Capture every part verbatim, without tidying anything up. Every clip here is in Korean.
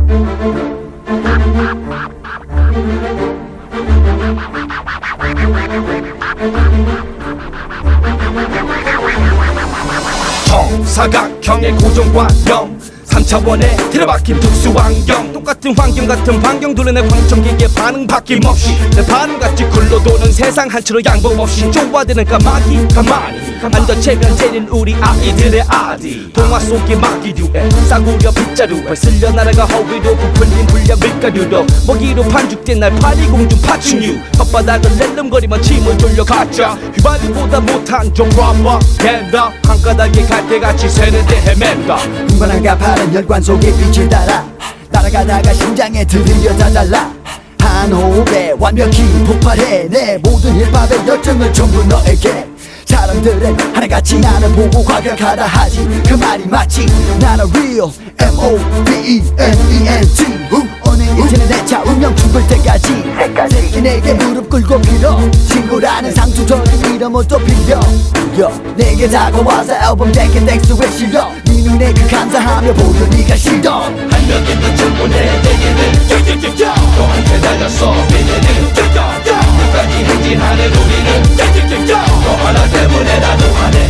정사각형의 고정관념 삼 차원의 틀어박힌 특수환경 똑같은 환경 같은 반경 둘러내 방청기에 반응 바뀜없이 내 반응같이 굴러도는 세상 한치로 양보 없이 좁아드는 까마귀 가만히 앉아 체면되는 우리 아이들의 아디 동화 속의 마귀류에 싸구려 빗자루에 쓸려 날아가 허위로 부풀린 불량 밀가루로 먹이로 반죽된 날 파리공중 파충류 혓바닥을 낼름거리며 침을 돌려가자 휘발유보다 못한 종라마 댄다 한가닥에 갈대같이 새는데 헤맨다 분간한가 파란 혈관 속에 빛을 따라 날아가다가 심장에 들이려 다달라 한 호흡에 완벽히 폭발해 내 모든 힙합의 열정을 전부 너에게 사람들은 하나같이 나를 보고 과격하다 하지 그 말이 맞지 나는 real M O V E N E N T 오늘 이제는 내 차 운명 죽을 때까지 새끼 내게 무릎 꿇고 빌어 친구라는 상투적인 이름을 또 빌려 빌려 내게 다가와서 앨범 댕긴 넥스트에 실려 네 눈에 그 감사하며 보여 네가 싫어 한 명의 끝을 보내 내게는 너한테 달렸어 미래는 끝까지 행진하는 우리는 너 하나 때문에 나도 화내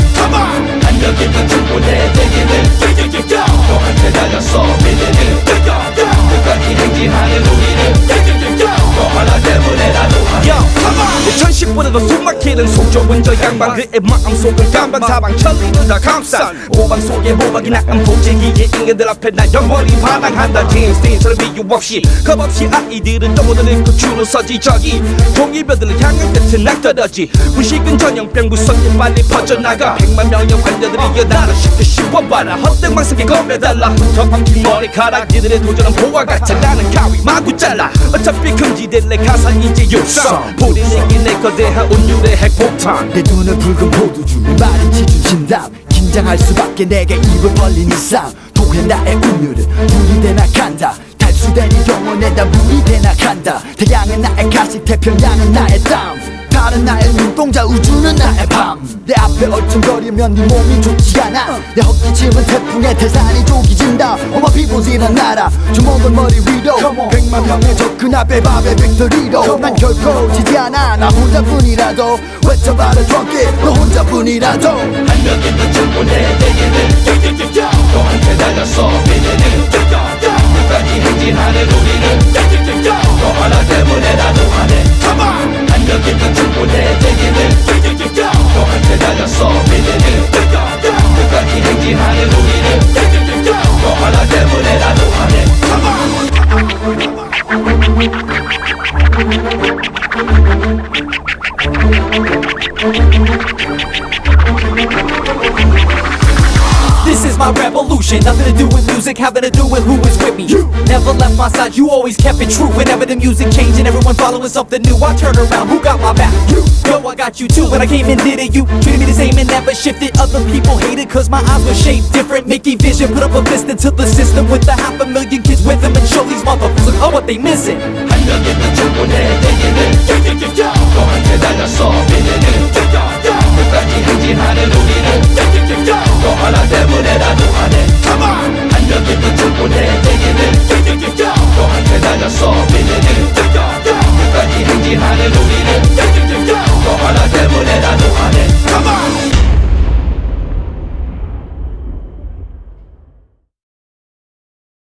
한 명의 끝을 보내 내게는 너한테 달렸어 미래는 끝까지 행진하는 우리는 너 하나 때문에 나도 화내 천십보다도 숨막히는 속 좁은 저 양반 그의 마음속은 깜방사방 천리는 다 감싼 모방 속에 모방이 나은 보재기에 인간들 앞에 나 영원히 반항한다 제임스 딘처럼 이유 없이 겁없이 아이들은 떠모든 읽고 줄을 서지 저기 종이벼들은 향을 끝은 낙떨어지 무식은 전염병 무섭게 빨리 퍼져나가 백만 명의 환자들이 나를 쉽게 씹어봐라 헛등망석에 겁내달라 저 엉킨 머리카락 니들의 도전은 보와 같아 나는 가위 마구 잘라 어차피 금지될 내 가사 이제 육성 불이내기 내 거대한 온유의 핵폭탄 내 눈을 붉은 포도주 말은 지주진담 긴장할 수밖에 내게 입을 벌린 이상 도해 나의 운율은 물이 되나 간다 달수된 이 영혼에 나 물이 되나 간다 태양은 나의 가시 태평양은 나의 땀 다른 나의 눈동자 우주는 나의 밤 내 앞에 얼쩡거리면 네 몸이 좋지 않아 내 헛기침은 태풍에 태산이 조기진다 All my people's 이란 나라 주먹은 머리 위로 백만 명의 적그 앞에 밥의 빅토리로 난 결코 지지 않아 나 혼자뿐이라도 외쳐봐라 drunk 너 혼자뿐이라도 한 명의 끝을 보내 내게는 너한테 달렸어 미래는 끝까지 행진하는 우리는 너 하나 때문에 나도 화내 한 명의 끝을 보내 내게는 너한테 달렸어 미래는 끝까지 행진하는 우리는 너 하나 때문에 나도 화내 This is my revolution, nothing to do with music, having to do with who is with me. You never left my side, you always kept it true. Whenever the music changed and everyone following something new, I turn around, who got my back? You, yo, I got you too. When I came and did it, you treated me the same and never shifted. Other people hated cause my eyes were shaped different. Mickey Vision put up a fist into the system with a half a million kids with him and show these motherfuckers oh what they missing. 한 명의 끝을 보내 내게는 너한테 달렸어 미래는 끝까지 행진하는 우리는 너 하나 때문에 나